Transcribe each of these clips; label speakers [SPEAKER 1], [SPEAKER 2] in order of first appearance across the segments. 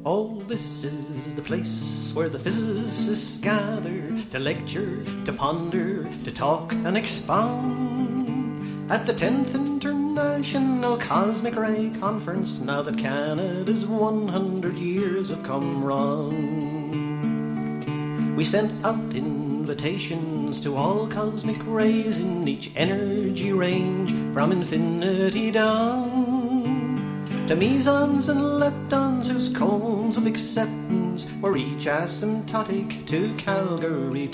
[SPEAKER 1] Oh, this is the place where the physicists gather to lecture, to ponder, to talk and expound at the 10th International Cosmic Ray Conference, now that Canada's 100 years have come round. We sent out invitations to all cosmic rays in each energy range, from infinity down to mesons and leptons, whose cones of acceptance were each asymptotic to Calgary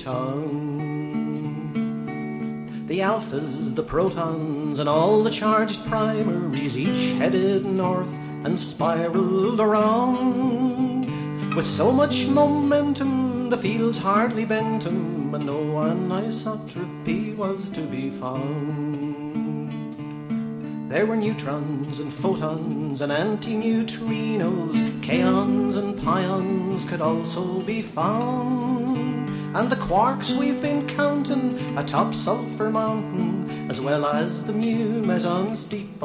[SPEAKER 1] town. The alphas, the protons, and all the charged primaries each headed north and spiraled around. With so much momentum, the fields hardly bent 'em, and no anisotropy was to be found. There were neutrons and photons and antineutrinos, kaons and pions could also be found, and the quarks we've been counting atop Sulphur Mountain, as well as the mu mesons deep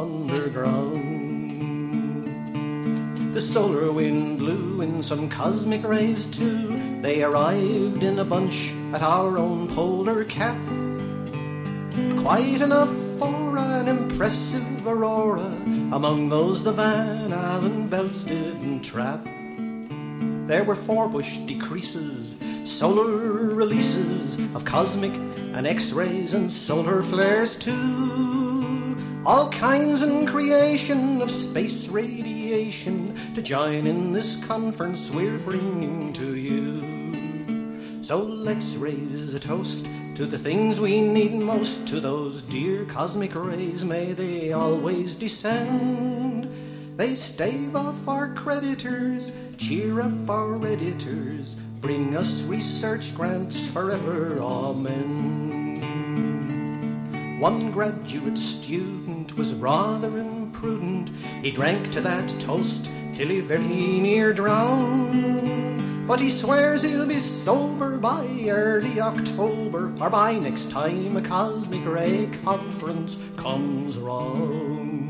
[SPEAKER 1] underground. The solar wind blew in some cosmic rays too. They arrived in a bunch at our own polar cap, quite enough for an impressive aurora among those the Van Allen belts didn't trap. There were Forbush decreases, solar releases of cosmic and X-rays and solar flares too. All kinds and creation of space radiation to join in this conference we're bringing to you. So let's raise a toast to the things we need most, to those dear cosmic rays, may they always descend. They stave off our creditors, cheer up our editors, bring us research grants forever, amen. One graduate student was rather imprudent. He drank to that toast till he very near drowned, but he swears he'll be sober by early October, or by next time a cosmic ray conference comes round.